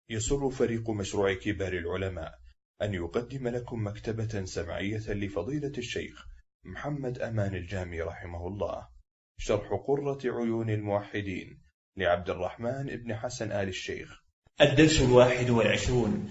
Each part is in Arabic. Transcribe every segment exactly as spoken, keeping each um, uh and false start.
يسر فريق مشروع كبار العلماء أن يقدم لكم مكتبة سمعية لفضيلة الشيخ محمد أمان الجامي رحمه الله، شرح قرة عيون الموحدين لعبد الرحمن بن حسن آل الشيخ. الدرس الواحد والعشرون.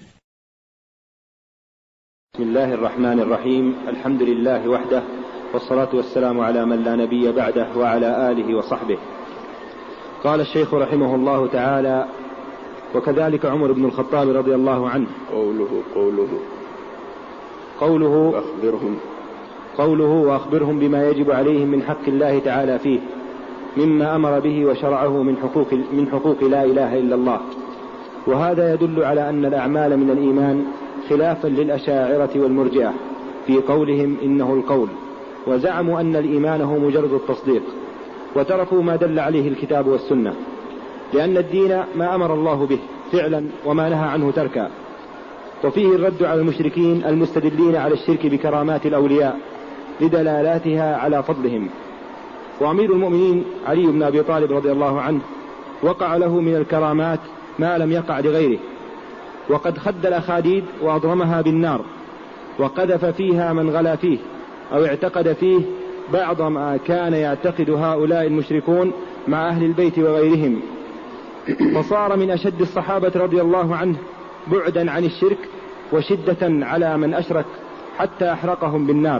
بسم الله الرحمن الرحيم. الحمد لله وحده، والصلاة والسلام على من لا نبي بعده وعلى آله وصحبه. قال الشيخ رحمه الله تعالى: وكذلك عمر بن الخطاب رضي الله عنه. قوله قوله قوله وأخبرهم قوله وأخبرهم بما يجب عليهم من حق الله تعالى فيه مما أمر به وشرعه من حقوق, من حقوق لا إله إلا الله. وهذا يدل على أن الأعمال من الإيمان، خلافا للأشاعرة والمرجئة في قولهم إنه القول، وزعموا أن الإيمان هو مجرد التصديق، وتركوا ما دل عليه الكتاب والسنة، لأن الدين ما أمر الله به فعلا وما نهى عنه تركا. وفيه الرد على المشركين المستدلين على الشرك بكرامات الأولياء لدلالاتها على فضلهم. وأمير المؤمنين علي بن أبي طالب رضي الله عنه وقع له من الكرامات ما لم يقع لغيره، وقد خد الأخاديد وأضرمها بالنار، وقذف فيها من غلا فيه أو اعتقد فيه بعض ما كان يعتقد هؤلاء المشركون مع أهل البيت وغيرهم، فصار من أشد الصحابة رضي الله عنه بعدا عن الشرك وشدة على من أشرك حتى أحرقهم بالنار.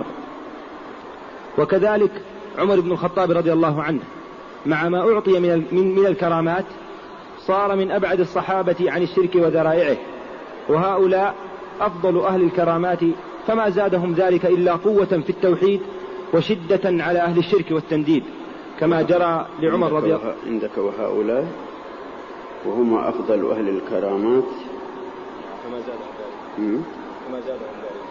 وكذلك عمر بن الخطاب رضي الله عنه مع ما أعطي من, من الكرامات صار من أبعد الصحابة عن الشرك وذرائعه، وهؤلاء أفضل أهل الكرامات، فما زادهم ذلك إلا قوة في التوحيد وشدة على أهل الشرك والتنديد، كما جرى لعمر رضي الله عنه. عندك وهؤلاء وهم أفضل أهل الكرامات، فما زادهم ذلك فما زادهم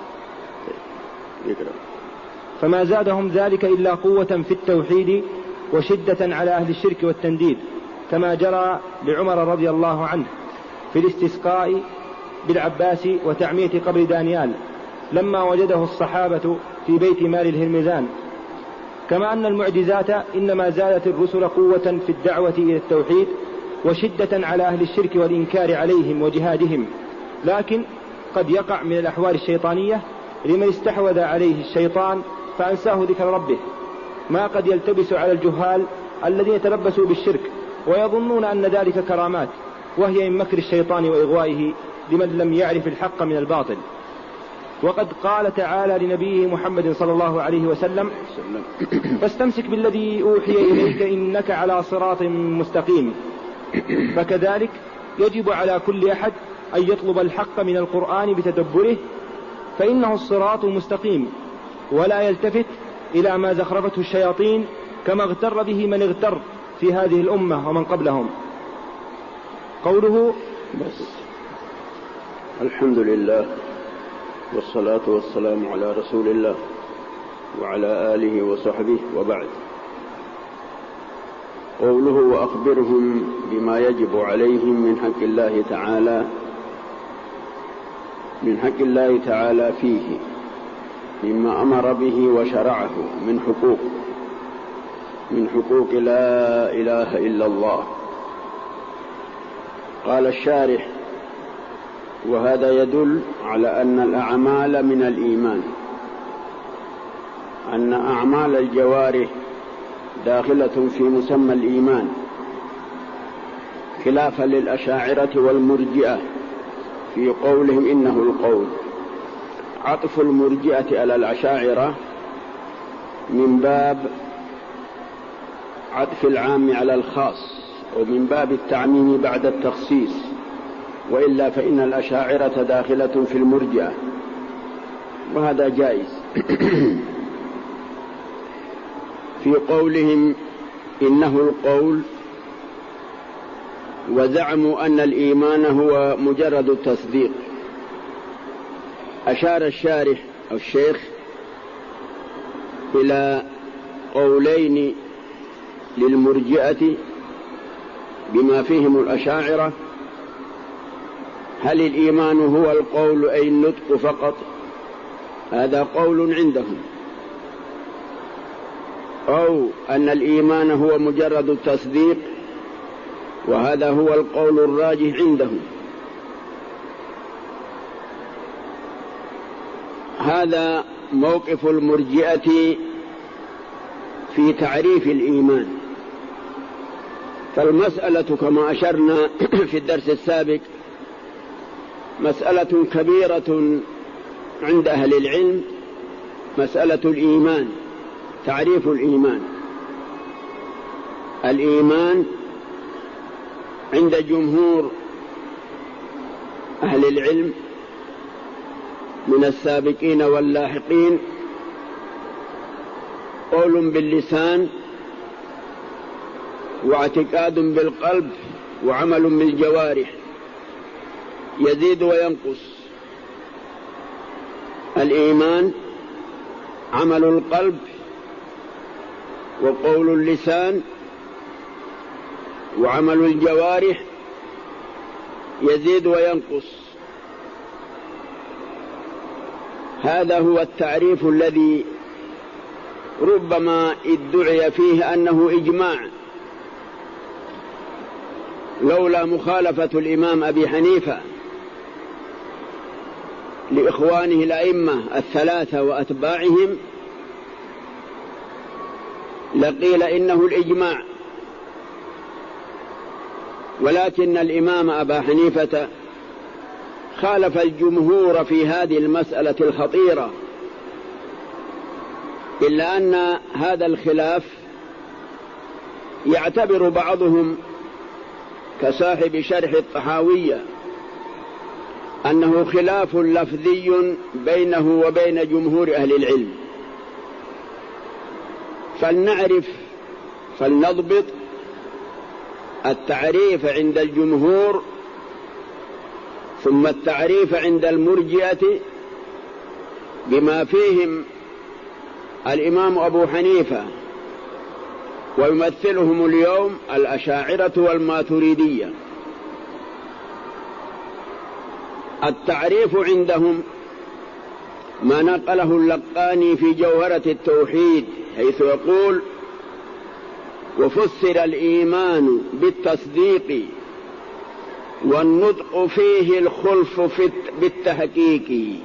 ذلك فما زادهم ذلك إلا قوة في التوحيد وشدة على أهل الشرك والتنديد، كما جرى لعمر رضي الله عنه في الاستسقاء بالعباس وتعمية قبر دانيال لما وجده الصحابة في بيت مال الهرمزان. كما أن المعجزات إنما زادت الرسل قوة في الدعوة إلى التوحيد وشدة على أهل الشرك والإنكار عليهم وجهادهم، لكن قد يقع من الأحوال الشيطانية لمن استحوذ عليه الشيطان فأنساه ذكر ربه ما قد يلتبس على الجهال الذين تلبسوا بالشرك ويظنون أن ذلك كرامات، وهي من مكر الشيطان وإغوائه لمن لم يعرف الحق من الباطل. وقد قال تعالى لنبيه محمد صلى الله عليه وسلم: فاستمسك بالذي أوحي إليك إنك على صراط مستقيم. فكذلك يجب على كل أحد أن يطلب الحق من القرآن بتدبره، فإنه الصراط المستقيم، ولا يلتفت إلى ما زخرفته الشياطين كما اغتر به من اغتر في هذه الأمة ومن قبلهم. قوله بس. الحمد لله والصلاة والسلام على رسول الله وعلى آله وصحبه، وبعد. قوله وأخبرهم بما يجب عليهم من حق الله تعالى من حق الله تعالى فيه مما أمر به وشرعه من حقوق من حقوق لا إله إلا الله. قال الشارح: وهذا يدل على أن الأعمال من الإيمان، أن أعمال الجوارح داخلة في مسمى الإيمان، خلافا للأشاعرة والمرجئة في قولهم إنه القول. عطف المرجئة على الأشاعرة من باب عطف العام على الخاص، ومن باب التعميم بعد التخصيص، وإلا فإن الأشاعرة داخلة في المرجئة، وهذا جائز. في قولهم إنه القول، وزعموا أن الإيمان هو مجرد التصديق. أشار الشارح أو الشيخ إلى قولين للمرجئة بما فيهم الأشاعرة: هل الإيمان هو القول أي النطق فقط؟ هذا قول عندهم. أو أن الإيمان هو مجرد التصديق، وهذا هو القول الراجح عندهم. هذا موقف المرجئة في تعريف الإيمان. فالمسألة كما أشرنا في الدرس السابق مسألة كبيرة عند أهل العلم، مسألة الإيمان، تعريف الإيمان. الإيمان عند جمهور أهل العلم من السابقين واللاحقين قول باللسان واعتقاد بالقلب وعمل بالجوارح، يزيد وينقص. الإيمان عمل القلب وقول اللسان وعمل الجوارح، يزيد وينقص. هذا هو التعريف الذي ربما ادعي فيه أنه إجماع، لولا مخالفة الإمام أبي حنيفة لإخوانه الأئمة الثلاثة وأتباعهم لقيل إنه الإجماع، ولكن الإمام أبا حنيفة خالف الجمهور في هذه المسألة الخطيرة، إلا أن هذا الخلاف يعتبر بعضهم كصاحب شرح الطحاوية أنه خلاف لفظي بينه وبين جمهور أهل العلم. فلنعرف فلنضبط التعريف عند الجمهور ثم التعريف عند المرجئة بما فيهم الإمام أبو حنيفة ويمثلهم اليوم الأشاعرة والماتريدية. التعريف عندهم ما نقله اللقاني في جوهرة التوحيد، حيث يقول: وفسر الإيمان بالتصديق والنطق فيه الخلف بالتحقيق.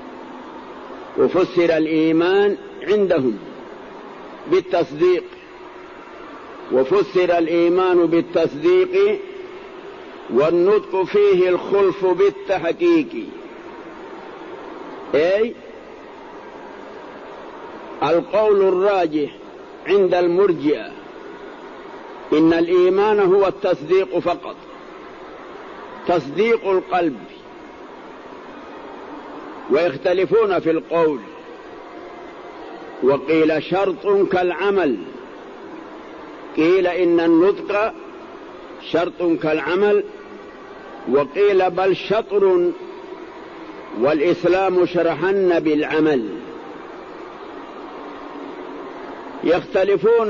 وفسر الإيمان عندهم بالتصديق، وفسر الإيمان بالتصديق والنطق فيه الخلف بالتحقيق، أي القول الراجح عند المرجئة إن الإيمان هو التصديق فقط، تصديق القلب، ويختلفون في القول، وقيل شرط كالعمل، قيل إن النطق شرط كالعمل، وقيل بل شطر والإسلام شرحن بالعمل. يختلفون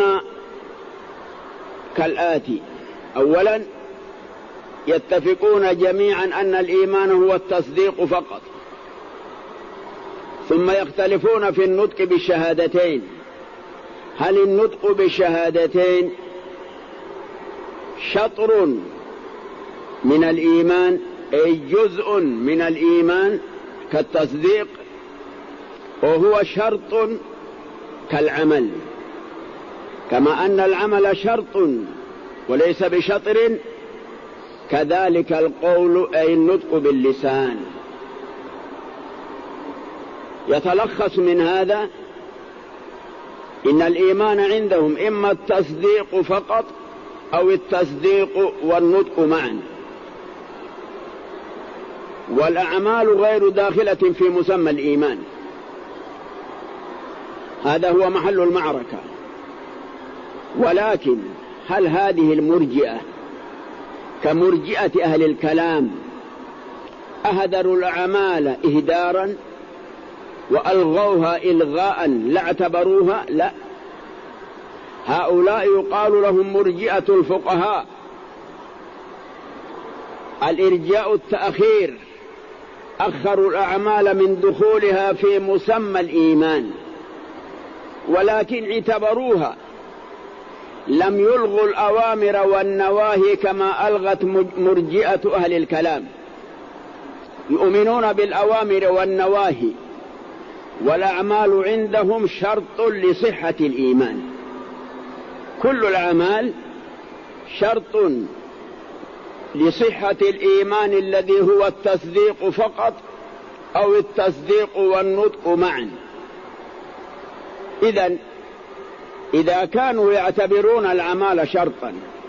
كالآتي: أولا يتفقون جميعا أن الإيمان هو التصديق فقط، ثم يختلفون في النطق بالشهادتين، هل النطق بالشهادتين شطر من الإيمان أي جزء من الإيمان كالتصديق، وهو شرط كالعمل، كما أن العمل شرط وليس بشطر، كذلك القول أي النطق باللسان. يتلخص من هذا إن الإيمان عندهم إما التصديق فقط أو التصديق والنطق معا، والأعمال غير داخلة في مسمى الإيمان. هذا هو محل المعركة. ولكن هل هذه المرجئة كمرجئة أهل الكلام أهدروا الأعمال إهدارا وألغوها إلغاء لا اعتبروها؟ لا، هؤلاء يقال لهم مرجئة الفقهاء. الإرجاء التأخير، أخروا الأعمال من دخولها في مسمى الإيمان، ولكن اعتبروها، لم يلغوا الأوامر والنواهي كما ألغت مرجئة أهل الكلام. يؤمنون بالأوامر والنواهي والأعمال عندهم شرط لصحة الإيمان. كل الأعمال شرط لصحة الإيمان الذي هو التصديق فقط أو التصديق والنطق معا. إذن إذا كانوا يعتبرون الأعمال شرطا،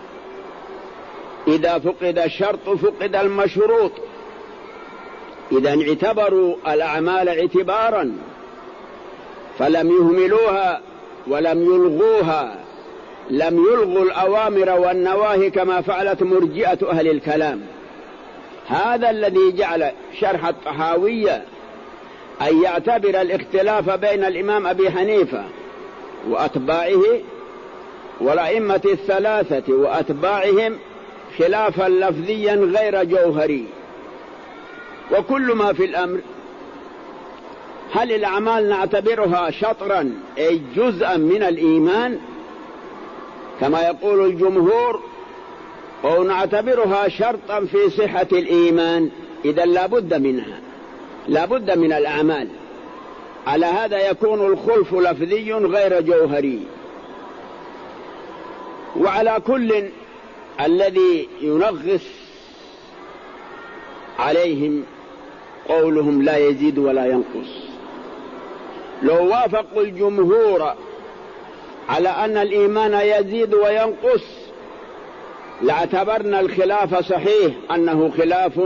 إذا فقد الشرط فقد المشروط. إذن اعتبروا الأعمال اعتبارا فلم يهملوها ولم يلغوها، لم يلغوا الأوامر والنواهي كما فعلت مرجئة أهل الكلام. هذا الذي جعل شرح الطحاوية أن يعتبر الاختلاف بين الإمام أبي حنيفة وأتباعه والأئمة الثلاثة وأتباعهم خلافا لفظيا غير جوهري. وكل ما في الأمر، هل الأعمال نعتبرها شطرا أي جزءا من الإيمان كما يقول الجمهور، أو نعتبرها شرطا في صحة الإيمان؟ إذا لا بد منها، لا بد من الأعمال. على هذا يكون الخلف لفظي غير جوهري. وعلى كل الذي ينغص عليهم قولهم لا يزيد ولا ينقص. لو وافقوا الجمهور على أن الإيمان يزيد وينقص لاعتبرنا الخلاف صحيح أنه خلاف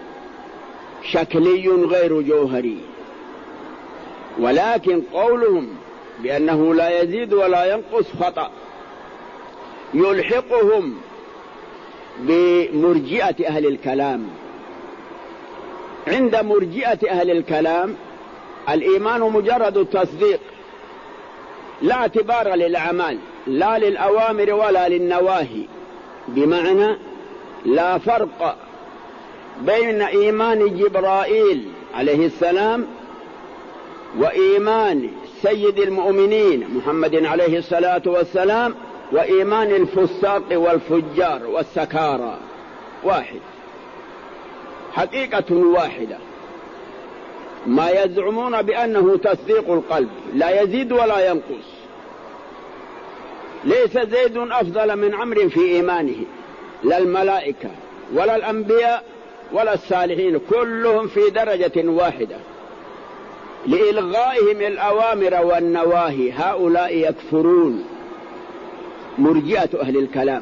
شكلي غير جوهري. ولكن قولهم بأنه لا يزيد ولا ينقص خطأ، يلحقهم بمرجئة أهل الكلام. عند مرجئة أهل الكلام الإيمان مجرد التصديق، لا اعتبار للأعمال، لا للأوامر ولا للنواهي. بمعنى لا فرق بين إيمان جبرائيل عليه السلام وإيمان سيد المؤمنين محمد عليه الصلاة والسلام وإيمان الفساق والفجار والسكارى، واحد، حقيقة واحدة. ما يزعمون بأنه تصديق القلب لا يزيد ولا ينقص. ليس زيد أفضل من عمرو في إيمانه، لا الملائكة ولا الأنبياء ولا الصالحين، كلهم في درجة واحدة. لإلغائهم الأوامر والنواهي هؤلاء يكفرون، مرجئة أهل الكلام.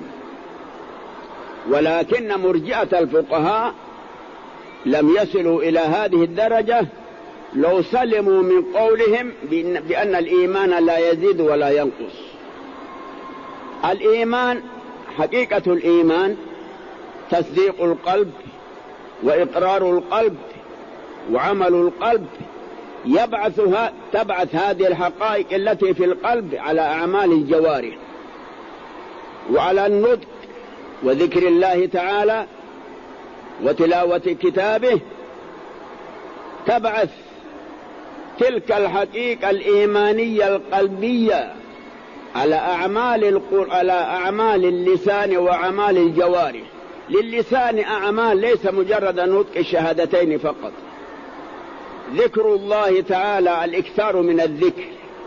ولكن مرجئة الفقهاء لم يصلوا إلى هذه الدرجة لو سلموا من قولهم بأن الإيمان لا يزيد ولا ينقص. الإيمان، حقيقة الإيمان تصديق القلب وإقرار القلب وعمل القلب، يبعثها تبعث هذه الحقائق التي في القلب على أعمال الجوارح وعلى النطق وذكر الله تعالى وتلاوة كتابه، تبعث تلك الحقيقة الإيمانية القلبية على أعمال القر... على أعمال اللسان وأعمال الجوارح. للسان أعمال ليس مجرد نطق الشهادتين فقط، ذكر الله تعالى، الإكثار من الذكر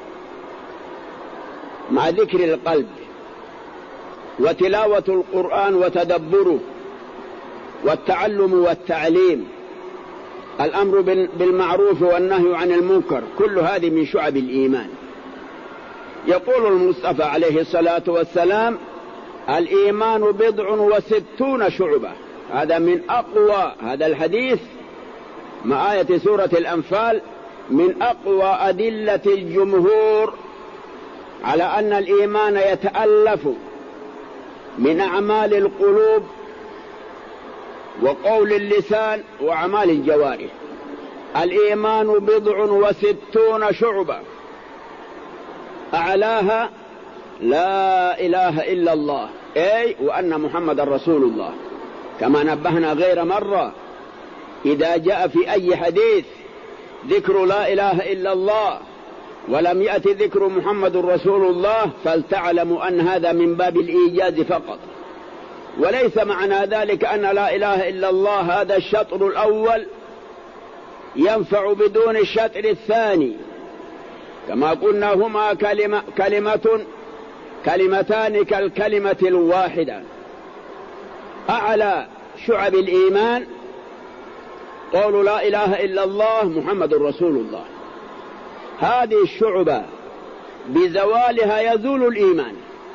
مع ذكر القلب، وتلاوة القرآن وتدبره، والتعلم والتعليم، الأمر بالمعروف والنهي عن المنكر، كل هذه من شعب الإيمان. يقول المصطفى عليه الصلاة والسلام: الإيمان بضع وستون شعبة. هذا من أقوى، هذا الحديث مع آية سورة الأنفال من أقوى أدلة الجمهور على أن الإيمان يتألف من أعمال القلوب وقول اللسان وأعمال الجوارح. الإيمان بضع وستون شعبة، أعلاها لا إله إلا الله، أي وأن محمد رسول الله، كما نبهنا غير مرة. إذا جاء في أي حديث ذكر لا إله إلا الله ولم يأتي ذكر محمد رسول الله فلتعلموا أن هذا من باب الإيجاز فقط، وليس معنى ذلك أن لا إله إلا الله هذا الشطر الأول ينفع بدون الشطر الثاني. كما قلنا هما كلمة كلمة كلمتان كالكلمة الواحدة. أعلى شعب الإيمان قول لا إله إلا الله محمد رسول الله. هذه الشعبة بزوالها يزول الإيمان،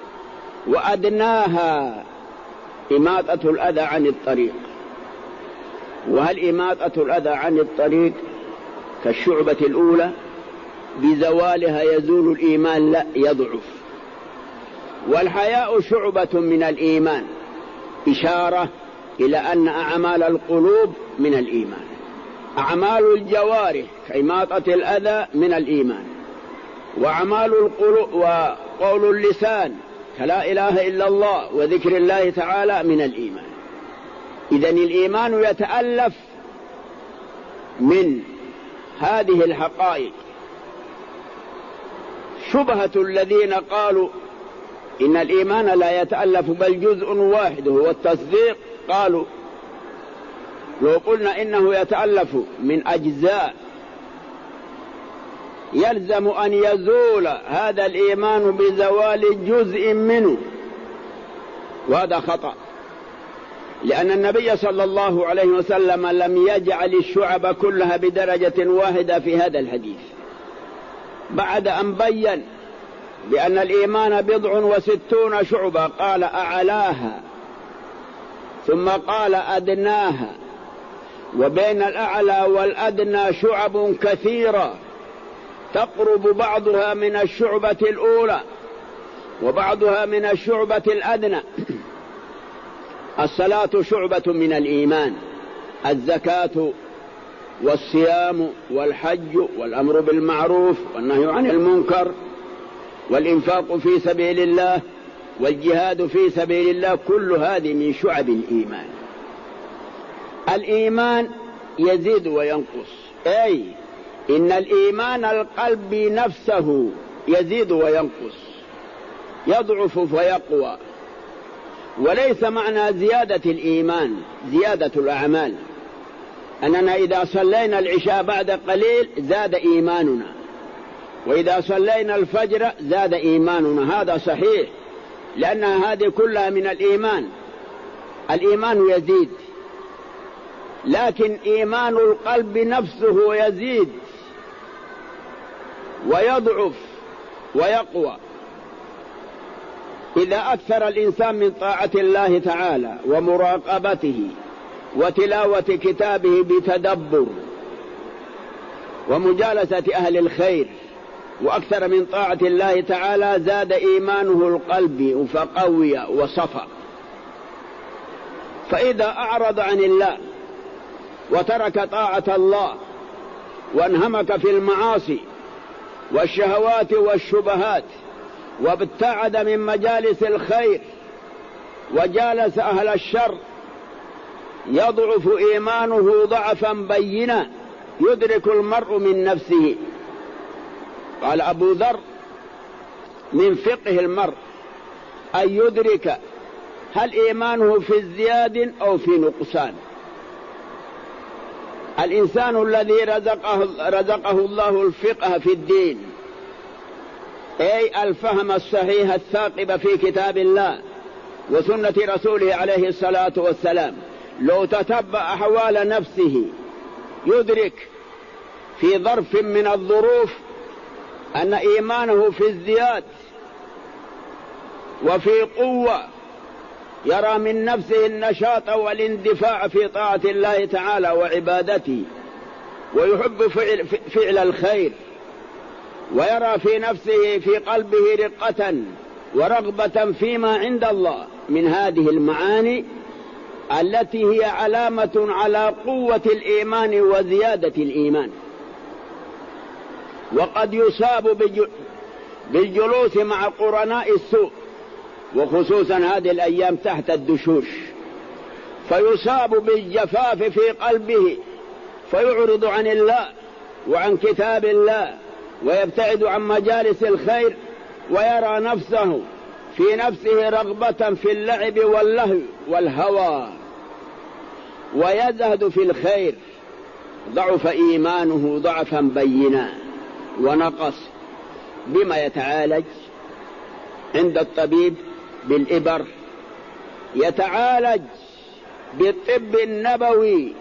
وأدناها إماطة الأذى عن الطريق. وهل إماطة الأذى عن الطريق كالشعبة الأولى بزوالها يزول الإيمان؟ لا، يضعف. والحياء شعبة من الإيمان، إشارة إلى أن أعمال القلوب من الإيمان. أعمال الجوارح كإماطة الأذى من الإيمان، وأعمال القلوب وقول اللسان كلا إله إلا الله وذكر الله تعالى من الإيمان. إذن الإيمان يتألف من هذه الحقائق. شبهة الذين قالوا إن الإيمان لا يتألف بل جزء واحد هو التصديق، قالوا لو قلنا إنه يتألف من أجزاء يلزم أن يزول هذا الإيمان بزوال جزء منه، وهذا خطأ، لأن النبي صلى الله عليه وسلم لم يجعل الشعب كلها بدرجة واحدة في هذا الحديث، بعد أن بين بأن الإيمان بضع وستون شعبة قال أعلاها، ثم قال أدناها، وبين الأعلى والأدنى شعب كثيرة تقرب بعضها من الشعبة الأولى وبعضها من الشعبة الأدنى. الصلاة شعبة من الإيمان، الزكاة والصيام والحج والأمر بالمعروف والنهي عن المنكر والإنفاق في سبيل الله والجهاد في سبيل الله، كل هذه من شعب الإيمان. الإيمان يزيد وينقص، أي إن الإيمان القلب نفسه يزيد وينقص، يضعف ويقوى. وليس معنى زيادة الإيمان زيادة الأعمال، أننا إذا صلينا العشاء بعد قليل زاد إيماننا، وإذا صلينا الفجر زاد إيماننا، هذا صحيح، لأن هذه كلها من الإيمان. الإيمان يزيد، لكن إيمان القلب نفسه يزيد ويضعف ويقوى. إذا أكثر الإنسان من طاعة الله تعالى ومراقبته وتلاوة كتابه بتدبر ومجالسة أهل الخير وأكثر من طاعة الله تعالى، زاد إيمانه القلب فقوي وصفى. فإذا أعرض عن الله وترك طاعة الله وانهمك في المعاصي والشهوات والشبهات وابتعد من مجالس الخير وجالس أهل الشر، يضعف إيمانه ضعفا بينا يدرك المرء من نفسه. قال أبو ذر: من فقه المرء أن يدرك هل إيمانه في ازدياد أو في نقصان. الإنسان الذي رزقه, رزقه الله الفقه في الدين، أي الفهم الصحيح الثاقب في كتاب الله وسنة رسوله عليه الصلاة والسلام، لو تتبع أحوال نفسه يدرك في ظرف من الظروف أن إيمانه في ازدياد وفي قوة، يرى من نفسه النشاط والاندفاع في طاعة الله تعالى وعبادته، ويحب فعل, فعل الخير، ويرى في نفسه في قلبه رقة ورغبة فيما عند الله من هذه المعاني التي هي علامة على قوة الإيمان وزيادة الإيمان. وقد يصاب بالجلوس مع قرناء السوء، وخصوصا هذه الأيام تحت الدشوش، فيصاب بالجفاف في قلبه فيعرض عن الله وعن كتاب الله ويبتعد عن مجالس الخير، ويرى نفسه في نفسه رغبة في اللعب واللهو والهوى، ويزهد في الخير، ضعف إيمانه ضعفا بينا ونقص. بما يتعالج عند الطبيب؟ بالإبر. يتعالج بالطب النبوي.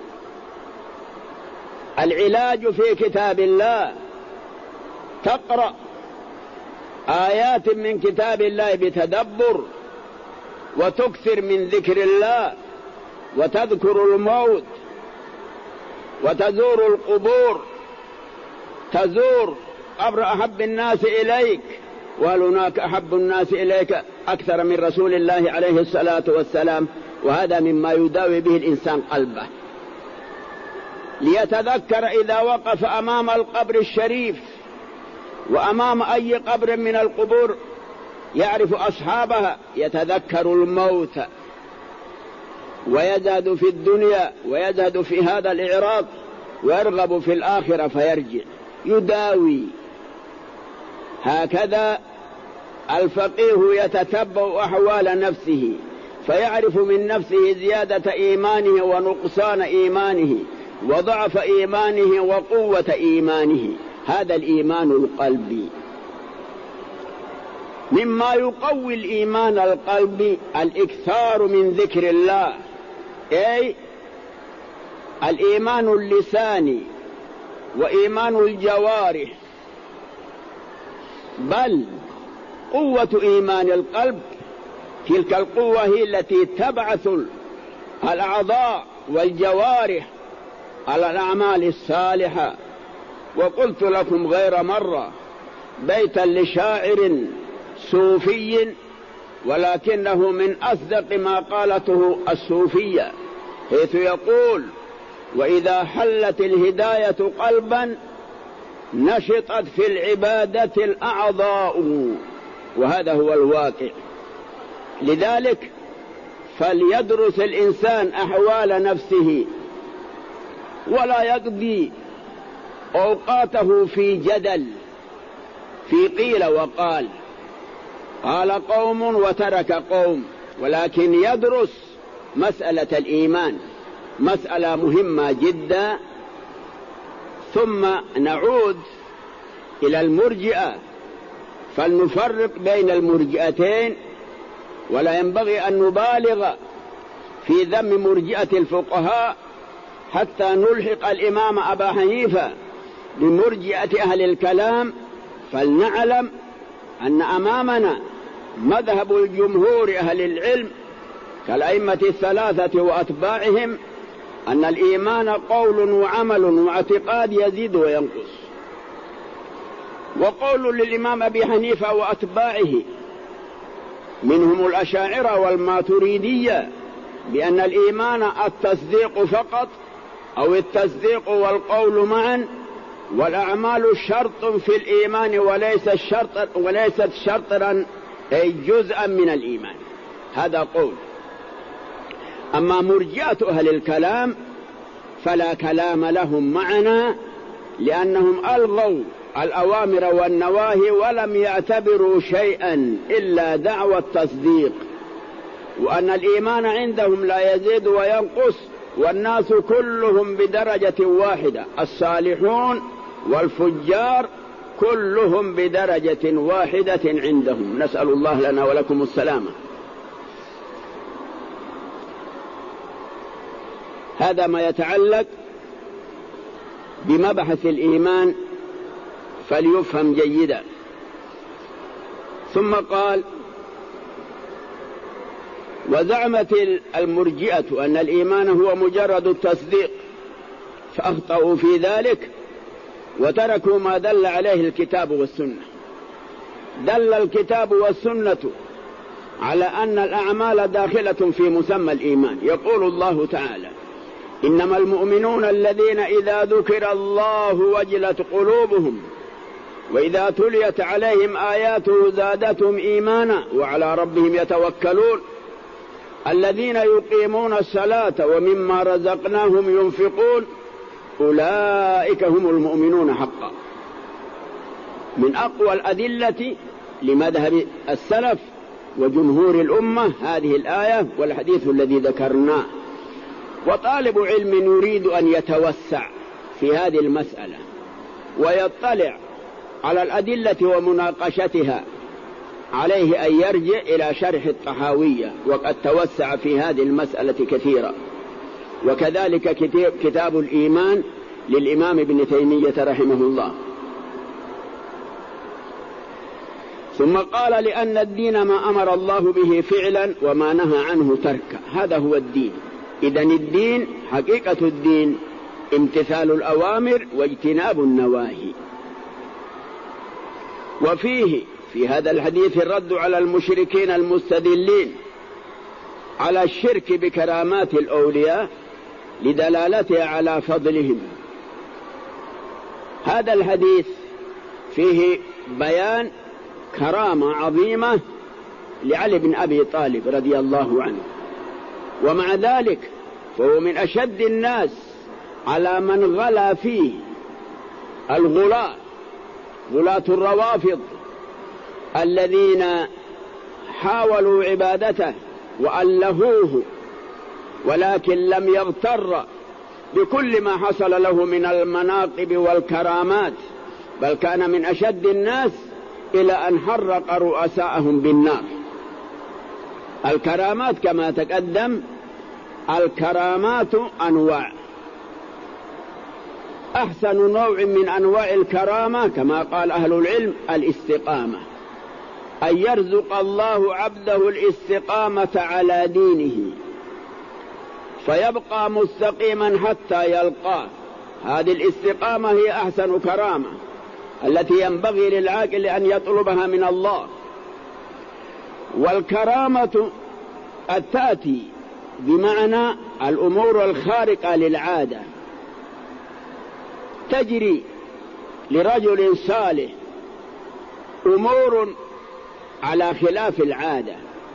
العلاج في كتاب الله، تقرأ آيات من كتاب الله بتدبر، وتكثر من ذكر الله، وتذكر الموت، وتزور القبور، تزور قبر أحب الناس إليك، وهل هناك أحب الناس إليك أكثر من رسول الله عليه الصلاة والسلام؟ وهذا مما يداوي به الإنسان قلبه، ليتذكر إذا وقف أمام القبر الشريف وأمام أي قبر من القبور يعرف أصحابها، يتذكر الموت ويزهد في الدنيا ويزهد في هذا الإعراض ويرغب في الآخرة فيرجع يداوي. هكذا الفقيه يتتبع أحوال نفسه فيعرف من نفسه زيادة إيمانه ونقصان إيمانه وضعف إيمانه وقوة إيمانه. هذا الإيمان القلبي. مما يقوي الإيمان القلبي الإكثار من ذكر الله، أي الإيمان اللساني وإيمان الجوارح. بل قوة إيمان القلب تلك القوة هي التي تبعث الأعضاء والجوارح على الأعمال الصالحة. وقلت لكم غير مرة بيتا لشاعر صوفي ولكنه من أصدق ما قالته الصوفية، حيث يقول: وإذا حلت الهداية قلبا نشطت في العبادة الأعضاء. وهذا هو الواقع. لذلك فليدرس الإنسان أحوال نفسه ولا يقضي أوقاته في جدل، في قيل وقال، قال قوم وترك قوم، ولكن يدرس مسألة الإيمان، مسألة مهمة جدا. ثم نعود إلى المرجئة، فلنفرق بين المرجئتين، ولا ينبغي أن نبالغ في ذم مرجئة الفقهاء حتى نلحق الإمام أبا حنيفة بمرجئة أهل الكلام. فلنعلم أن أمامنا مذهب الجمهور أهل العلم كالأئمة الثلاثة وأتباعهم، أن الإيمان قول وعمل واعتقاد يزيد وينقص. وقول للإمام أبي حنيفة وأتباعه منهم الأشاعرة والماتريدية بأن الإيمان التصديق فقط أو التصديق والقول معا، والأعمال شرط في الإيمان وليس الشرط وليست شرطا أي جزءا من الإيمان. هذا قول. أما مرجئة أهل الكلام فلا كلام لهم معنا، لأنهم ألغوا الأوامر والنواهي ولم يعتبروا شيئا إلا دعوى التصديق، وأن الإيمان عندهم لا يزيد وينقص، والناس كلهم بدرجة واحدة، الصالحون والفجار كلهم بدرجة واحدة عندهم. نسأل الله لنا ولكم السلامة. هذا ما يتعلق بمبحث الإيمان، فليفهم جيدا. ثم قال: وزعمت المرجئة أن الإيمان هو مجرد التصديق، فأخطأوا في ذلك وتركوا ما دل عليه الكتاب والسنة. دل الكتاب والسنة على أن الأعمال داخلة في مسمى الإيمان. يقول الله تعالى: إنما المؤمنون الذين إذا ذكر الله وجلت قلوبهم وإذا تليت عليهم آياته زادتهم إيمانا وعلى ربهم يتوكلون الذين يقيمون الصلاة ومما رزقناهم ينفقون أولئك هم المؤمنون حقا. من أقوى الأدلة لمذهب السلف وجمهور الأمة هذه الآية والحديث الذي ذكرناه. وطالب علم يريد أن يتوسع في هذه المسألة ويطلع على الأدلة ومناقشتها عليه أن يرجع إلى شرح الطحاوية، وقد توسع في هذه المسألة كثيرا، وكذلك كتاب الإيمان للإمام ابن تيمية رحمه الله. ثم قال: لأن الدين ما أمر الله به فعلا وما نهى عنه تركا، هذا هو الدين. إذن الدين، حقيقة الدين امتثال الأوامر واجتناب النواهي. وفيه في هذا الحديث الرد على المشركين المستدلين على الشرك بكرامات الأولياء لدلالتها على فضلهم. هذا الحديث فيه بيان كرامة عظيمة لعلي بن أبي طالب رضي الله عنه، ومع ذلك فهو من أشد الناس على من غلا فيه الغلاة، غلاة الروافض الذين حاولوا عبادته وألهوه، ولكن لم يغتر بكل ما حصل له من المناقب والكرامات، بل كان من أشد الناس إلى أن حرق رؤساءهم بالنار. الكرامات كما تقدم، الكرامات أنواع. أحسن نوع من أنواع الكرامة كما قال أهل العلم الاستقامة، أن يرزق الله عبده الاستقامة على دينه فيبقى مستقيما حتى يلقاه. هذه الاستقامة هي أحسن كرامة التي ينبغي للعاقل أن يطلبها من الله. والكرامة التأتي بمعنى الأمور الخارقة للعادة، تجري لرجل صالح أمور على خلاف العادة،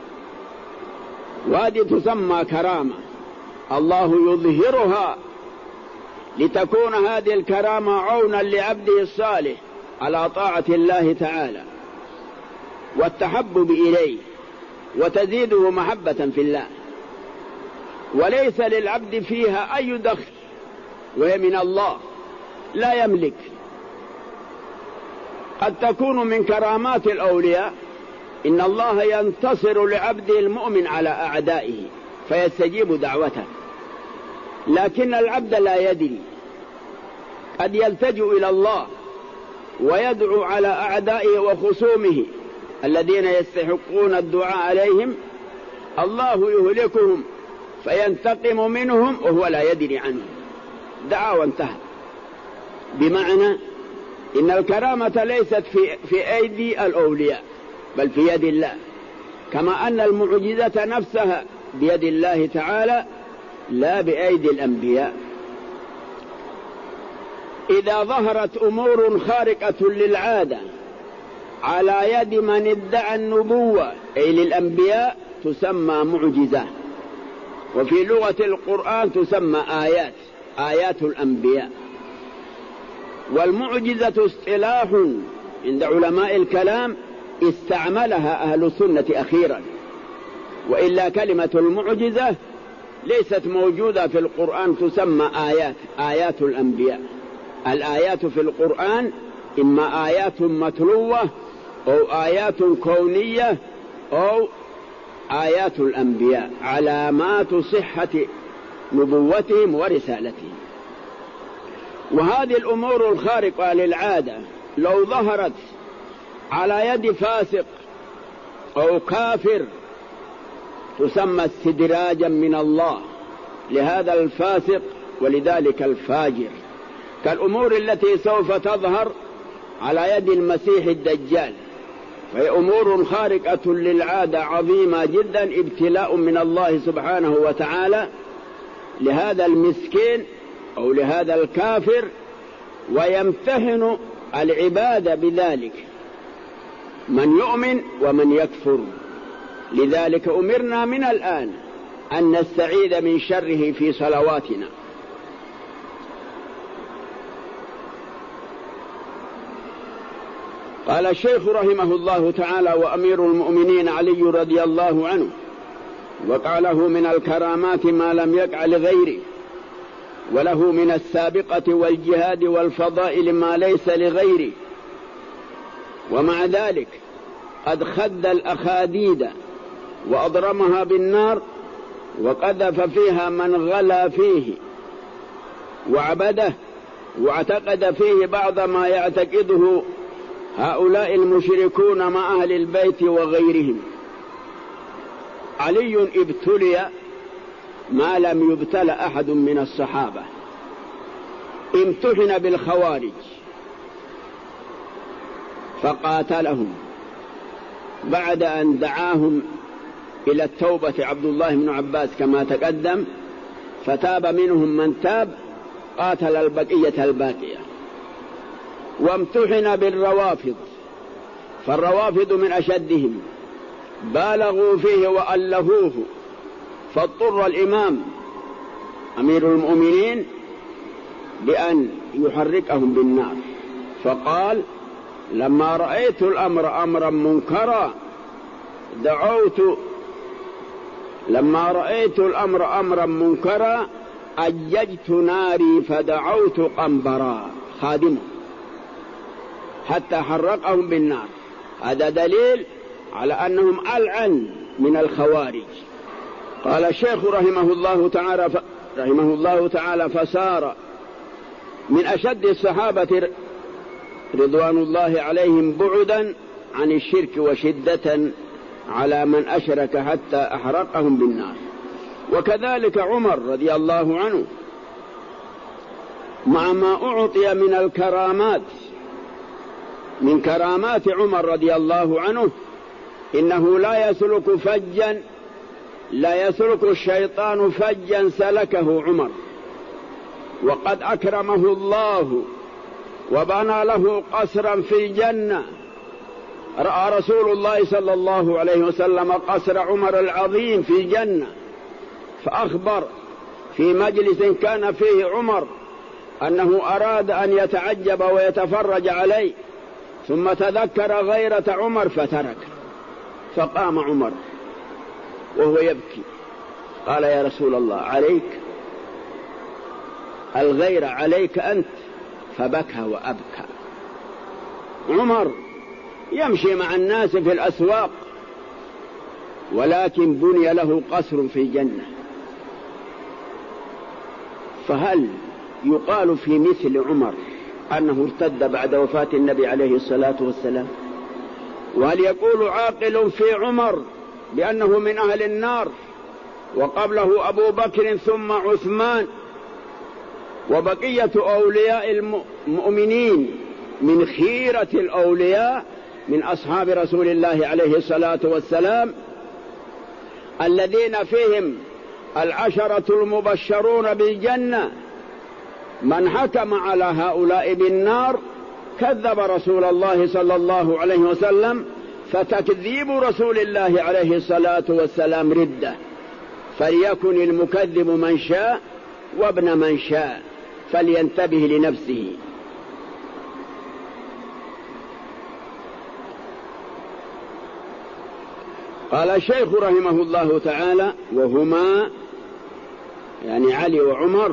وهذه تسمى كرامة، الله يظهرها لتكون هذه الكرامة عونا لعبده الصالح على طاعة الله تعالى والتحبب إليه، وتزيده محبة في الله، وليس للعبد فيها أي دخل، وهي من الله لا يملك. قد تكون من كرامات الأولياء إن الله ينتصر لعبده المؤمن على أعدائه فيستجيب دعوته، لكن العبد لا يدري، قد يلتجئ إلى الله ويدعو على أعدائه وخصومه الذين يستحقون الدعاء عليهم، الله يهلكهم فينتقم منهم وهو لا يدري عنهم، دعا وانتهى. بمعنى إن الكرامة ليست في, في أيدي الأولياء بل في يد الله، كما أن المعجزة نفسها بيد الله تعالى لا بأيدي الأنبياء. إذا ظهرت أمور خارقة للعادة على يد من ادعى النبوة أي للأنبياء تسمى معجزة، وفي لغة القرآن تسمى آيات، آيات الأنبياء. والمعجزة اصطلاح عند علماء الكلام استعملها أهل السنة أخيرا، وإلا كلمة المعجزة ليست موجودة في القرآن، تسمى آيات، آيات الأنبياء. الآيات في القرآن إما آيات متلوة أو آيات كونية أو آيات الأنبياء، علامات صحة نبوتهم ورسالتهم. وهذه الأمور الخارقة للعادة لو ظهرت على يد فاسق أو كافر تسمى استدراجا من الله لهذا الفاسق ولذلك الفاجر، كالأمور التي سوف تظهر على يد المسيح الدجال، فهي أمور خارقة للعادة عظيمة جدا، ابتلاء من الله سبحانه وتعالى لهذا المسكين أو لهذا الكافر، ويمتهن العباد بذلك من يؤمن ومن يكفر. لذلك أمرنا من الآن أن نستعيذ من شره في صلواتنا. قال الشيخ رحمه الله تعالى: وأمير المؤمنين علي رضي الله عنه، وقاله من الكرامات ما لم يقع لغيره، وله من السابقة والجهاد والفضائل ما ليس لغيره، ومع ذلك قد خد الأخاديد وأضرمها بالنار وقذف فيها من غلا فيه وعبده واعتقد فيه بعض ما يعتقده هؤلاء المشركون مع أهل البيت وغيرهم. علي ابتلي ما لم يبتل أحد من الصحابة، امتحن بالخوارج فقاتلهم بعد أن دعاهم إلى التوبة عبد الله بن عباس كما تقدم، فتاب منهم من تاب، قاتل البقية الباقية. وامتحن بالروافض، فالروافض من أشدهم، بالغوا فيه وألهوه، فاضطر الإمام أمير المؤمنين بأن يحرقهم بالنار. فقال: لما رأيت الأمر أمرا منكرا دعوت لما رأيت الأمر أمرا منكرا أججت ناري فدعوت قنبرا خادمه حتى حرقهم بالنار. هذا دليل على أنهم ألعن من الخوارج. قال الشيخ رحمه الله تعالى ف... رحمه الله تعالى فصار من أشد الصحابة رضوان الله عليهم بعدا عن الشرك وشدة على من أشرك حتى أحرقهم بالنار. وكذلك عمر رضي الله عنه مع ما أعطي من الكرامات، من كرامات عمر رضي الله عنه إنه لا يسلك فجا لا يسلك الشيطان فجا سلكه عمر، وقد أكرمه الله وبنى له قصرا في الجنة. رأى رسول الله صلى الله عليه وسلم قصر عمر العظيم في الجنة، فأخبر في مجلس كان فيه عمر أنه أراد أن يتعجب ويتفرج عليه، ثم تذكر غيرة عمر فترك. فقام عمر وهو يبكي قال: يا رسول الله عليك الغيرة، عليك أنت. فبكى وأبكى. عمر يمشي مع الناس في الأسواق ولكن بني له قصر في الجنة. فهل يقال في مثل عمر أنه ارتد بعد وفاة النبي عليه الصلاة والسلام؟ وهل يقول عاقل في عمر بأنه من أهل النار وقبله أبو بكر ثم عثمان وبقية أولياء المؤمنين من خيرة الأولياء من أصحاب رسول الله عليه الصلاة والسلام الذين فيهم العشرة المبشرون بالجنة؟ من حكم على هؤلاء بالنار كذب رسول الله صلى الله عليه وسلم، فتكذيب رسول الله عليه الصلاة والسلام ردة. فليكن المكذب من شاء وابن من شاء، فلينتبه لنفسه. قال الشيخ رحمه الله تعالى: وهما يعني علي وعمر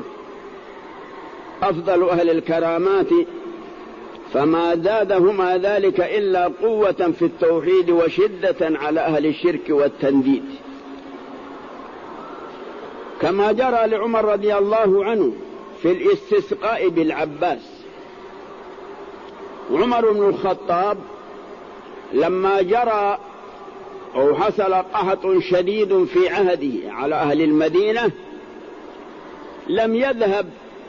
أفضل أهل الكرامات، فما زادهما ذلك إلا قوة في التوحيد وشدة على أهل الشرك والتنديد، كما جرى لعمر رضي الله عنه في الاستسقاء بالعباس. عمر بن الخطاب لما جرى أو حصل قحط شديد في عهده على أهل المدينة لم يذهب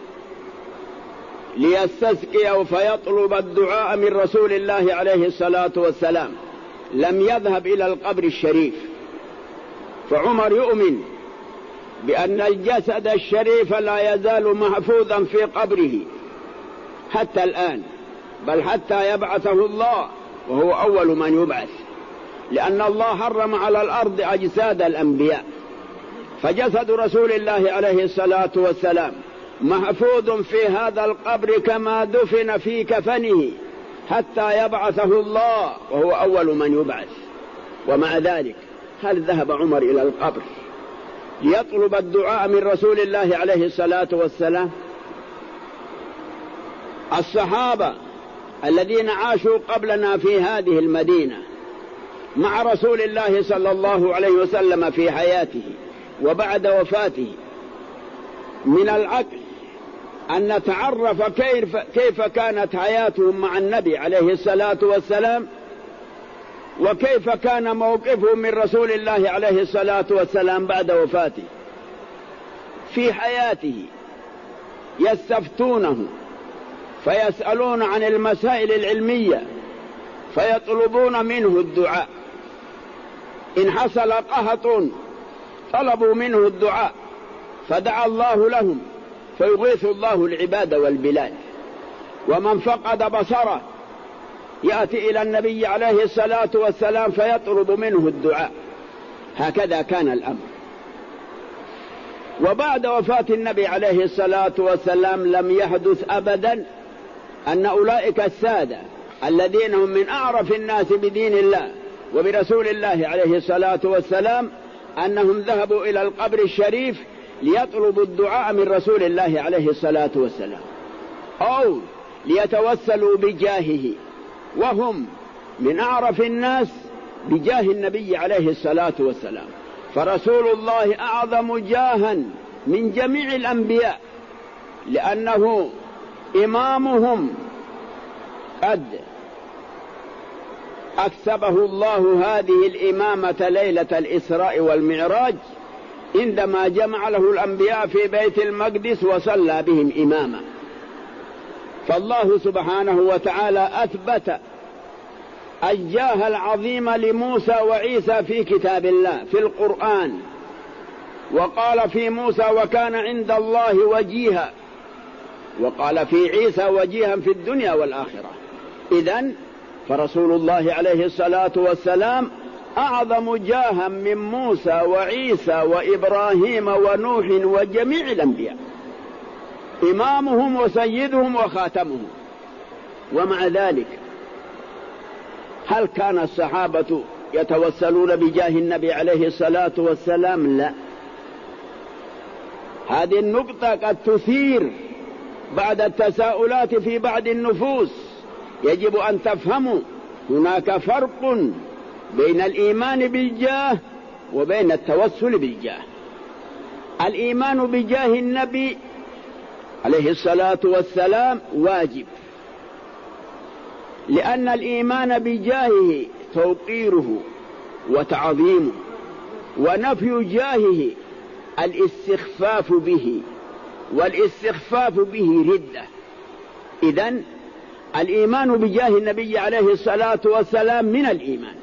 ليستسقي أو فيطلب الدعاء من رسول الله عليه الصلاة والسلام، لم يذهب إلى القبر الشريف. فعمر يؤمن بأن الجسد الشريف لا يزال محفوظا في قبره حتى الآن، بل حتى يبعثه الله وهو أول من يبعث، لأن الله حرم على الأرض أجساد الأنبياء، فجسد رسول الله عليه الصلاة والسلام محفوظ في هذا القبر كما دفن في كفنه حتى يبعثه الله وهو أول من يبعث. ومع ذلك هل ذهب عمر إلى القبر يطلب الدعاء من رسول الله عليه الصلاة والسلام؟ الصحابة الذين عاشوا قبلنا في هذه المدينة مع رسول الله صلى الله عليه وسلم في حياته وبعد وفاته، من العقل أن نتعرف كيف, كيف كانت حياتهم مع النبي عليه الصلاة والسلام، وكيف كان موقفهم من رسول الله عليه الصلاة والسلام بعد وفاته. في حياته يستفتونه فيسألون عن المسائل العلمية فيطلبون منه الدعاء، إن حصل قهط طلبوا منه الدعاء فدعا الله لهم فيغيث الله العباد والبلاد. ومن فقد بصره يأتي إلى النبي عليه الصلاة والسلام فيطلب منه الدعاء. هكذا كان الأمر. وبعد وفاة النبي عليه الصلاة والسلام لم يحدث أبدا أن أولئك السادة الذين هم من أعرف الناس بدين الله وبرسول الله عليه الصلاة والسلام أنهم ذهبوا إلى القبر الشريف ليطلبوا الدعاء من رسول الله عليه الصلاة والسلام، أو ليتوسلوا بجاهه، وهم من أعرف الناس بجاه النبي عليه الصلاة والسلام. فرسول الله أعظم جاها من جميع الأنبياء، لأنه إمامهم قد أكسبه الله هذه الإمامة ليلة الإسراء والمعراج عندما جمع له الأنبياء في بيت المقدس وصلى بهم إماما. فالله سبحانه وتعالى أثبت الجاه العظيم لموسى وعيسى في كتاب الله في القرآن، وقال في موسى وكان عند الله وجيها، وقال في عيسى وجيها في الدنيا والآخرة. إذن فرسول الله عليه الصلاة والسلام أعظم جاها من موسى وعيسى وإبراهيم ونوح وجميع الأنبياء، إمامهم وسيدهم وخاتمهم. ومع ذلك هل كان الصحابة يتوسلون بجاه النبي عليه الصلاة والسلام؟ لا. هذه النقطة قد تثير بعد التساؤلات في بعض النفوس. يجب أن تفهموا هناك فرق بين الإيمان بالجاه وبين التوسل بالجاه. الإيمان بجاه النبي عليه الصلاة والسلام واجب، لأن الإيمان بجاهه توقيره وتعظيمه، ونفي جاهه الاستخفاف به، والاستخفاف به ردة. إذن الإيمان بجاه النبي عليه الصلاة والسلام من الإيمان.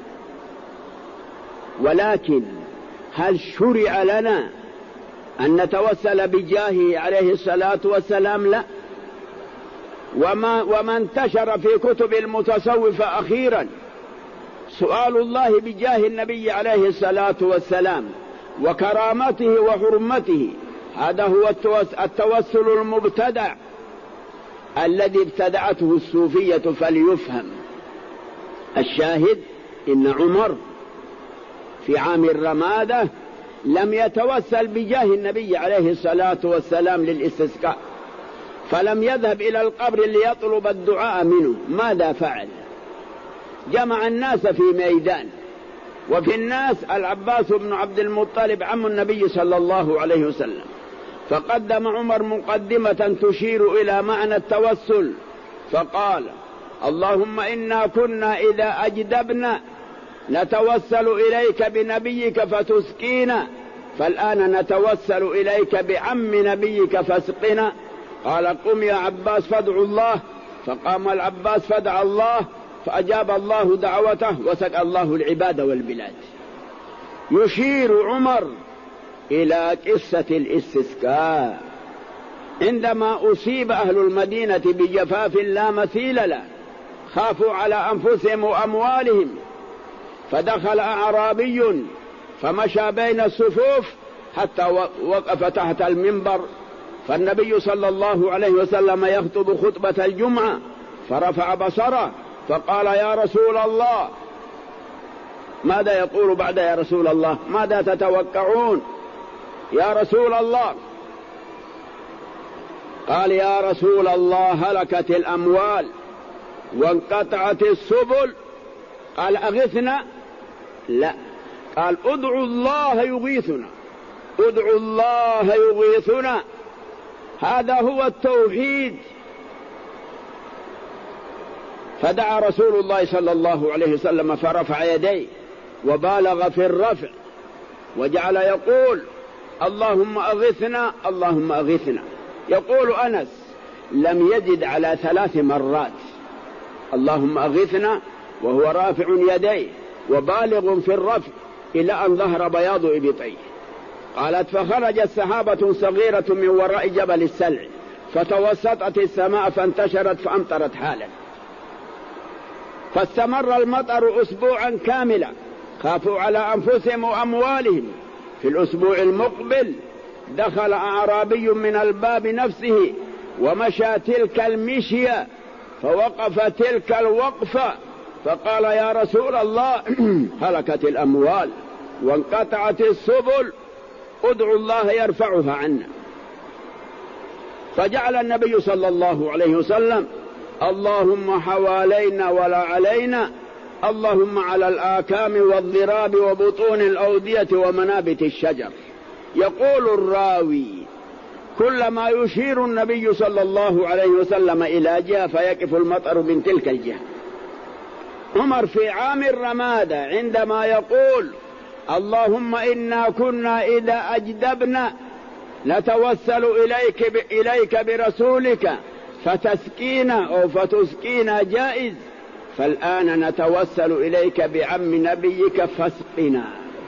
ولكن هل شرع لنا أن نتوسل بجاهه عليه الصلاة والسلام؟ لا. وما, وما انتشر في كتب المتصوفة أخيرا سؤال الله بجاه النبي عليه الصلاة والسلام وكرامته وحرمته، هذا هو التوسل المبتدع الذي ابتدعته الصوفية فليفهم. الشاهد إن عمر في عام الرمادة لم يتوسل بجاه النبي عليه الصلاة والسلام للاستسقاء، فلم يذهب إلى القبر ليطلب الدعاء منه. ماذا فعل؟ جمع الناس في ميدان، وفي الناس العباس بن عبد المطلب عم النبي صلى الله عليه وسلم، فقدم عمر مقدمة تشير إلى معنى التوسل فقال: اللهم إنا كنا إذا أجدبنا نتوسل إليك بنبيك فتسقينا، فالآن نتوسل إليك بعم نبيك فاسقنا. قال: قم يا عباس فادعوا الله. فقام العباس فدعا الله فأجاب الله دعوته وسقى الله العباد والبلاد. يشير عمر إلى قصة الاستسقاء عندما أصيب أهل المدينة بجفاف لا مثيل له، خافوا على أنفسهم وأموالهم، فدخل أعرابي فمشى بين الصفوف حتى وقف تحت المنبر، فالنبي صلى الله عليه وسلم يخطب خطبة الجمعة، فرفع بصره فقال: يا رسول الله. ماذا يقول بعد يا رسول الله؟ ماذا تتوقعون؟ يا رسول الله. قال: يا رسول الله هلكت الأموال وانقطعت السبل قال أغثنا؟ لا، قال ادعوا الله يغيثنا، ادعوا الله يغيثنا. هذا هو التوحيد. فدعا رسول الله صلى الله عليه وسلم فرفع يديه وبالغ في الرفع وجعل يقول اللهم أغثنا اللهم أغثنا. يقول أنس لم يزد على ثلاث مرات اللهم أغثنا وهو رافع يديه وبالغ في الرفع إلى أن ظهر بياض إبطيه. قالت فخرجت سحابة صغيرة من وراء جبل السلع فتوسطت السماء فانتشرت فأمطرت حالا، فاستمر المطر أسبوعا كاملا، خافوا على أنفسهم وأموالهم. في الأسبوع المقبل دخل أعرابي من الباب نفسه ومشى تلك المشية فوقف تلك الوقفة فقال يا رسول الله هلكت الأموال وانقطعت السبل، ادعوا الله يرفعها عنا. فجعل النبي صلى الله عليه وسلم اللهم حوالينا ولا علينا، اللهم على الآكام والضراب وبطون الأودية ومنابت الشجر. يقول الراوي كلما يشير النبي صلى الله عليه وسلم إلى جهة فيقف المطر من تلك الجهة. عمر في عام الرمادة عندما يقول اللهم إنا كنا إذا أجدبنا نتوسل إليك, ب... إليك برسولك فتسقينا أو فتسقينا جائز، فالآن نتوسل إليك بعم نبيك فاسقنا.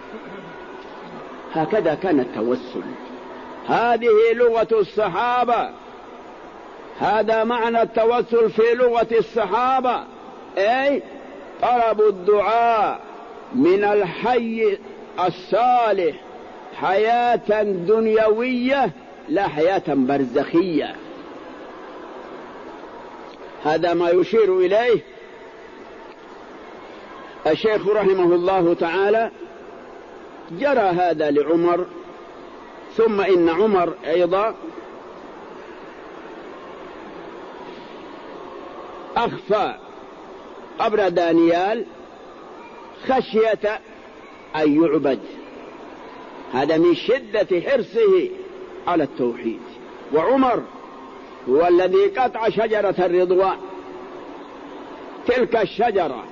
هكذا كان التوسل. هذه لغة الصحابة، هذا معنى التوسل في لغة الصحابة، أي طلب الدعاء من الحي الصالح حياة دنيوية لا حياة برزخية. هذا ما يشير إليه الشيخ رحمه الله تعالى. جرى هذا لعمر، ثم إن عمر أيضا أخفى قبر دانيال خشية أن يعبد، هذا من شدة حرصه على التوحيد. وعمر هو الذي قطع شجرة الرضوان، تلك الشجرة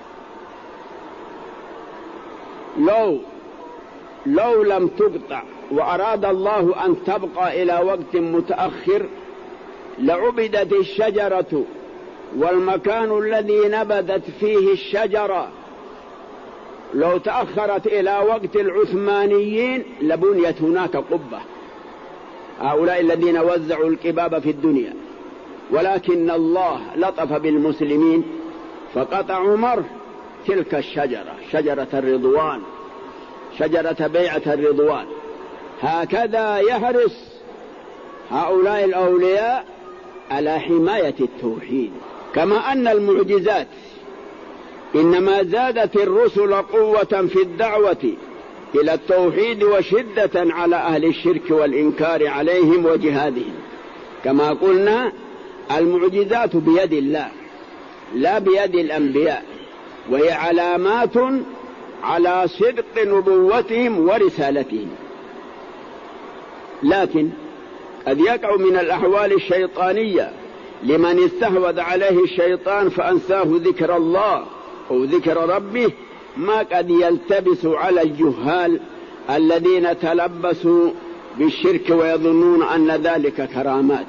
لو لو لم تقطع وأراد الله أن تبقى إلى وقت متأخر لعبدت الشجرة، والمكان الذي نبذت فيه الشجرة لو تأخرت إلى وقت العثمانيين لبنيت هناك قبة، هؤلاء الذين وزعوا الكباب في الدنيا. ولكن الله لطف بالمسلمين فقطع عمر تلك الشجرة، شجرة الرضوان، شجرة بيعة الرضوان. هكذا يحرص هؤلاء الأولياء على حماية التوحيد. كما أن المعجزات إنما زادت الرسل قوة في الدعوة إلى التوحيد وشدة على أهل الشرك والإنكار عليهم وجهادهم. كما قلنا المعجزات بيد الله لا بيد الأنبياء، وهي علامات على صدق نبوتهم ورسالتهم. لكن قد يقع من الأحوال الشيطانية لمن استحوذ عليه الشيطان فأنساه ذكر الله أو ذكر ربه ما قد يلتبس على الجهال الذين تلبسوا بالشرك ويظنون أن ذلك كرامات.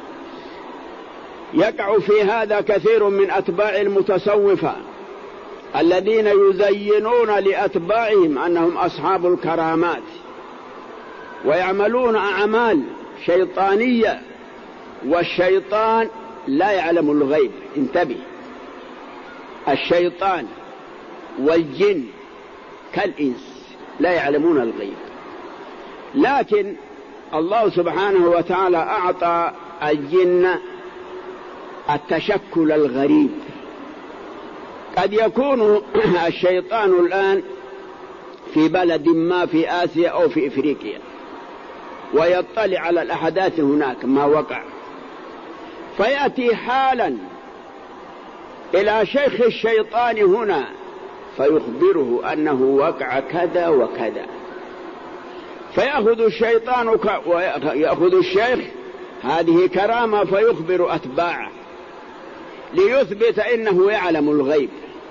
يقع في هذا كثير من أتباع المتصوفة الذين يزينون لأتباعهم أنهم أصحاب الكرامات ويعملون أعمال شيطانية، والشيطان لا يعلم الغيب. انتبه، الشيطان والجن كالإنس لا يعلمون الغيب، لكن الله سبحانه وتعالى أعطى الجن التشكل الغريب. قد يكون الشيطان الآن في بلد ما في آسيا أو في إفريقيا ويطلع على الأحداث هناك ما وقع، فيأتي حالا إلى شيخ الشيطان هنا فيخبره أنه وقع كذا وكذا، فيأخذ الشيطان ك... ويأخذ الشيخ هذه كرامة فيخبر أتباعه ليثبت إنه يعلم الغيب.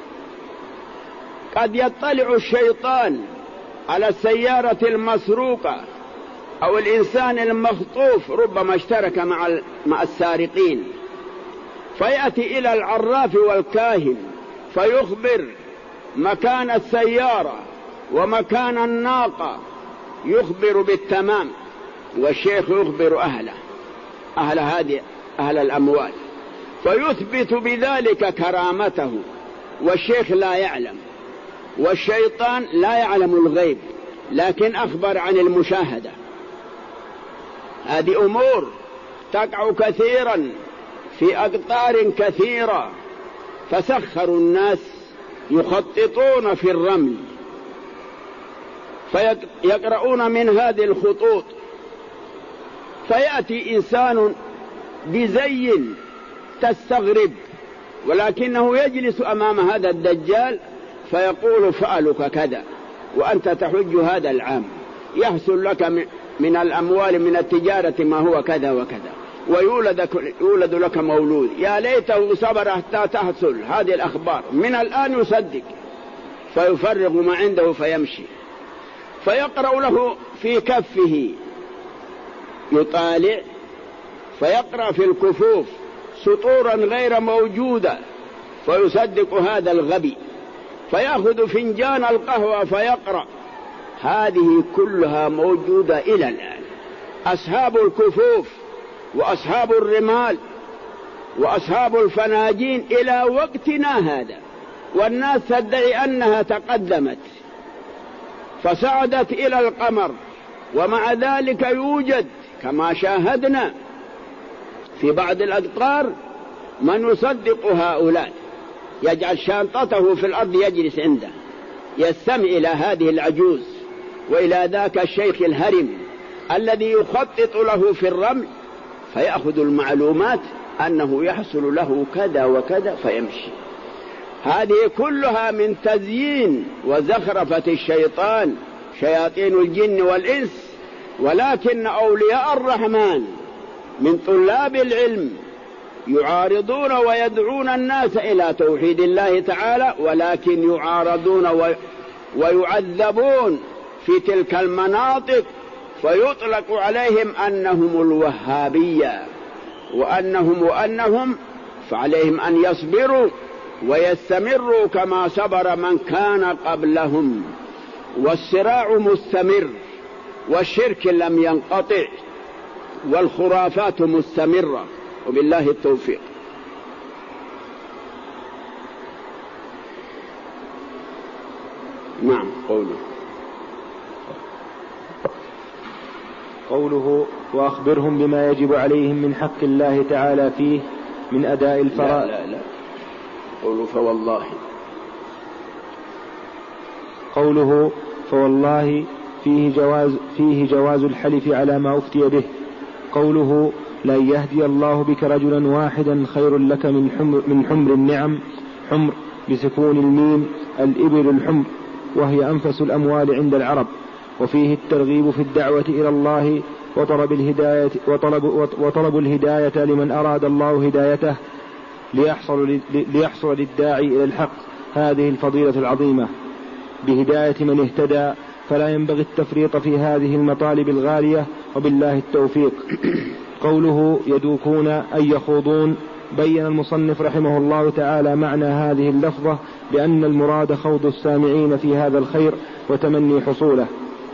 قد يطلع الشيطان على السيارة المسروقة أو الإنسان المخطوف، ربما اشترك مع مع السارقين، فيأتي إلى العراف والكاهن فيخبر مكان السيارة ومكان الناقة، يخبر بالتمام، والشيخ يخبر أهله أهل هذه أهل الأموال، فيثبت بذلك كرامته، والشيخ لا يعلم، والشيطان لا يعلم الغيب لكن أخبر عن المشاهدة. هذه أمور تقع كثيرا في أقطار كثيرة، فسخروا الناس يخططون في الرمل فيقرؤون من هذه الخطوط، فيأتي إنسان بزي تستغرب ولكنه يجلس أمام هذا الدجال فيقول فعلك كذا وأنت تحج هذا العام، يحصل لك من الأموال من التجارة ما هو كذا وكذا، ويولد يولد لك مولود، يا ليته صبر حتى تحصل هذه الأخبار، من الآن يصدق، فيفرغ ما عنده فيمشي، فيقرأ له في كفه يطالع، فيقرأ في الكفوف سطورا غير موجودة فيصدق هذا الغبي، فيأخذ فنجان القهوة فيقرأ. هذه كلها موجودة إلى الآن. أصحاب الكفوف وأصحاب الرمال وأصحاب الفناجين إلى وقتنا هذا، والناس تدعي أنها تقدمت فصعدت إلى القمر، ومع ذلك يوجد كما شاهدنا في بعض الأقطار من يصدق هؤلاء، يجعل شانطته في الأرض يجلس عنده يستمع إلى هذه العجوز وإلى ذاك الشيخ الهرم الذي يخطط له في الرمل، فيأخذ المعلومات أنه يحصل له كذا وكذا فيمشي. هذه كلها من تزيين وزخرفة الشيطان، شياطين الجن والإنس. ولكن أولياء الرحمن من طلاب العلم يعارضون ويدعون الناس إلى توحيد الله تعالى، ولكن يعارضون ويعذبون في تلك المناطق، فيطلق عليهم أنهم الوهابية وأنهم وأنهم فعليهم أن يصبروا ويستمروا كما صبر من كان قبلهم، والصراع مستمر، والشرك لم ينقطع، والخرافات مستمرة، وبالله التوفيق. نعم. قوله قوله وأخبرهم بما يجب عليهم من حق الله تعالى فيه من أداء الفرائض. لا لا لا قوله فوالله قوله فوالله فيه جواز, فيه جواز الحلف على ما أفتي به. قوله لن يهدي الله بك رجلا واحدا خير لك من حمر, من حمر النعم. حمر بسكون الميم الإبل الحمر، وهي أنفس الأموال عند العرب. وفيه الترغيب في الدعوة إلى الله وطلب الهداية, وطلب, وطلب الهداية لمن أراد الله هدايته ليحصل, ليحصل للداعي إلى الحق هذه الفضيلة العظيمة بهداية من اهتدى، فلا ينبغي التفريط في هذه المطالب الغالية، وبالله التوفيق. قوله يدوكون أي يخوضون. بين المصنف رحمه الله تعالى معنى هذه اللفظة بأن المراد خوض السامعين في هذا الخير وتمني حصوله.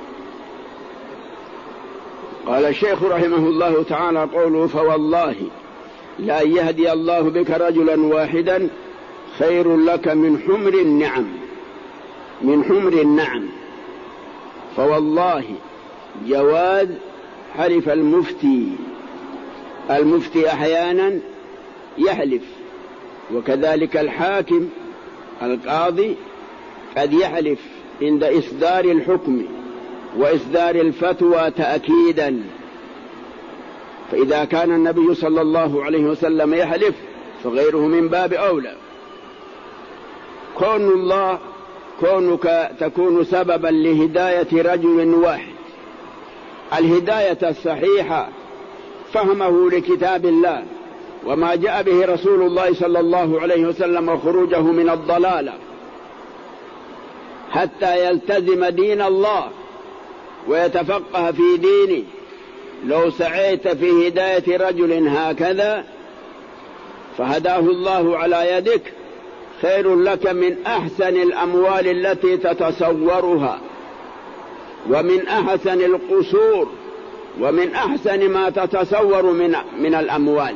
قال الشيخ رحمه الله تعالى قوله فوالله لا يهدي الله بك رجلا واحدا خير لك من حمر النعم. من حمر النعم. فوالله جواز حلف المفتي. المفتي أحيانا يحلف، وكذلك الحاكم القاضي قد يحلف عند إصدار الحكم وإصدار الفتوى تأكيدا. فإذا كان النبي صلى الله عليه وسلم يحلف فغيره من باب أولى. كون الله كونك تكون سببا لهداية رجل واحد، الهداية الصحيحة فهمه لكتاب الله وما جاء به رسول الله صلى الله عليه وسلم وخروجه من الضلالة حتى يلتزم دين الله ويتفقه في دينه. لو سعيت في هداية رجل هكذا فهداه الله على يدك خير لك من أحسن الأموال التي تتصورها، ومن أحسن القصور، ومن أحسن ما تتصور من, من الأموال.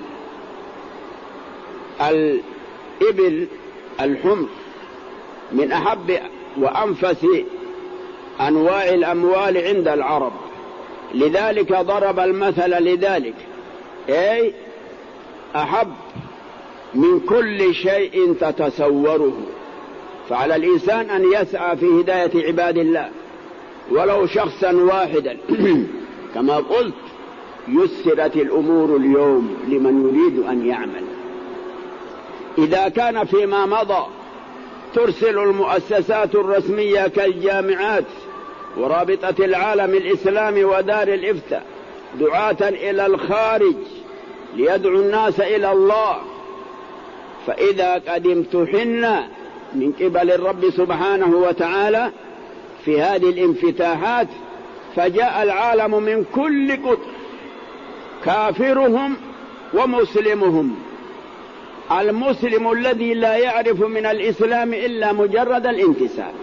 الإبل الحمر من أحب وأنفس أنواع الأموال عند العرب، لذلك ضرب المثل لذلك، أي أحب من كل شيء تتصوره. فعلى الإنسان أن يسعى في هداية عباد الله ولو شخصا واحدا. كما قلت يسرت الأمور اليوم لمن يريد أن يعمل. إذا كان فيما مضى ترسل المؤسسات الرسمية كالجامعات ورابطة العالم الإسلامي ودار الإفتاء دعاة إلى الخارج ليدعو الناس إلى الله، فإذا قد امتحنا من قبل الرب سبحانه وتعالى في هذه الانفتاحات فجاء العالم من كل قطر كافرهم ومسلمهم، المسلم الذي لا يعرف من الإسلام إلا مجرد الانتساب،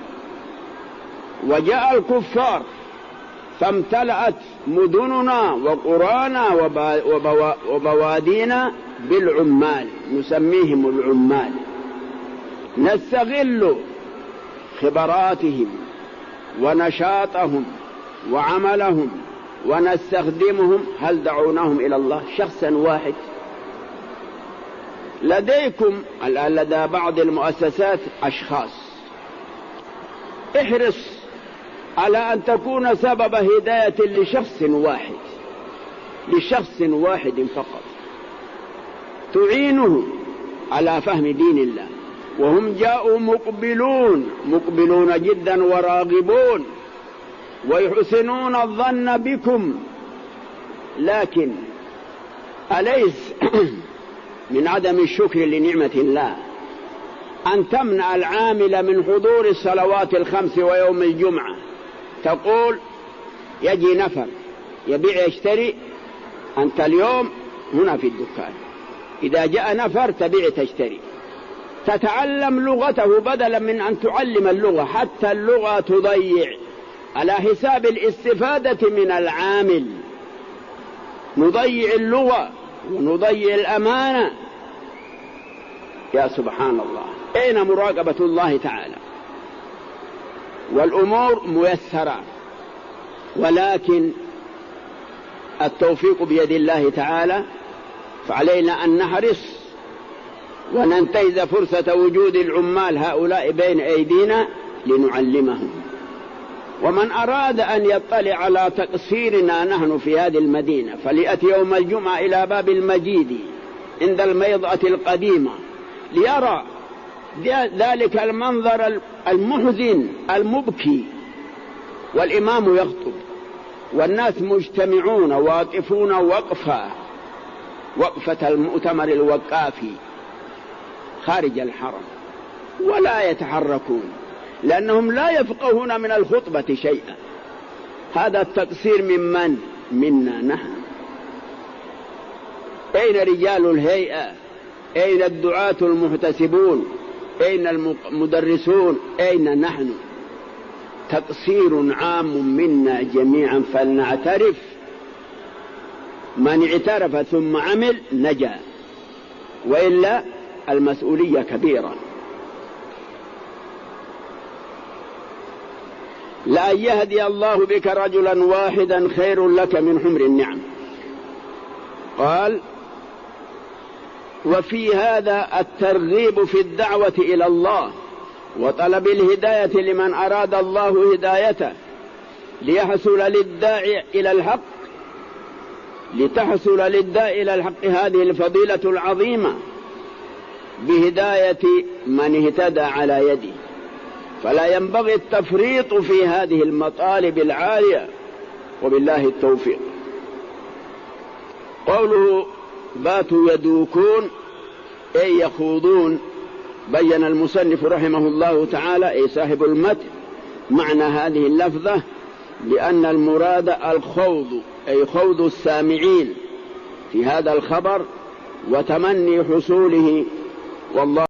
وجاء الكفار فامتلأت مدننا وقرانا وبوادينا بالعمال، نسميهم العمال، نستغل خبراتهم ونشاطهم وعملهم ونستخدمهم. هل دعوناهم إلى الله؟ شخصا واحد. لديكم الآن لدى بعض المؤسسات أشخاص، احرص على أن تكون سبب هداية لشخص واحد، لشخص واحد فقط، تعينه على فهم دين الله، وهم جاءوا مقبلون مقبلون جدا وراغبون ويحسنون الظن بكم، لكن أليس من عدم الشكر لنعمة الله أن تمنع العامل من حضور الصلوات الخمس ويوم الجمعة؟ تقول يجي نفر يبيع يشتري، أنت اليوم هنا في الدكان، إذا جاء نفر تبيع تشتري، تتعلم لغته بدلا من أن تعلم اللغة، حتى اللغة تضيع على حساب الاستفادة من العامل. نضيع اللغة ونضيع الأمانة. يا سبحان الله، أين مراقبة الله تعالى؟ والأمور ميسرة، ولكن التوفيق بيد الله تعالى، فعلينا أن نحرص وننتهز فرصة وجود العمال هؤلاء بين أيدينا لنعلمهم. ومن أراد أن يطلع على تقصيرنا نحن في هذه المدينة فليأتي يوم الجمعة إلى باب المجيد عند الميضة القديمة ليرى ذلك المنظر المحزن المبكي، والإمام يخطب والناس مجتمعون واقفون وقفة وقفة المؤتمر الوقافي خارج الحرم ولا يتحركون لأنهم لا يفقهون من الخطبة شيئا. هذا التقصير ممن؟ منا نحن. أين رجال الهيئة؟ أين الدعاة المحتسبون؟ أين المدرسون؟ أين نحن؟ تقصير عام منا جميعا، فلنعترف. من اعترف ثم عمل نجا، وإلا المسؤولية كبيرة. لأن يهدي الله بك رجلا واحدا خير لك من حمر النعم. قال: وفي هذا الترغيب في الدعوة إلى الله وطلب الهداية لمن أراد الله هدايته ليحصل للداعي إلى الحق لتحصل للداعي إلى الحق هذه الفضيلة العظيمة، بهداية من اهتدى على يده، فلا ينبغي التفريط في هذه المطالب العالية، وبالله التوفيق. قوله باتوا يدوكون أي يخوضون، بين المصنف رحمه الله تعالى أي صاحب المتن معنى هذه اللفظة بأن المراد الخوض أي خوض السامعين في هذا الخبر وتمني حصوله، والله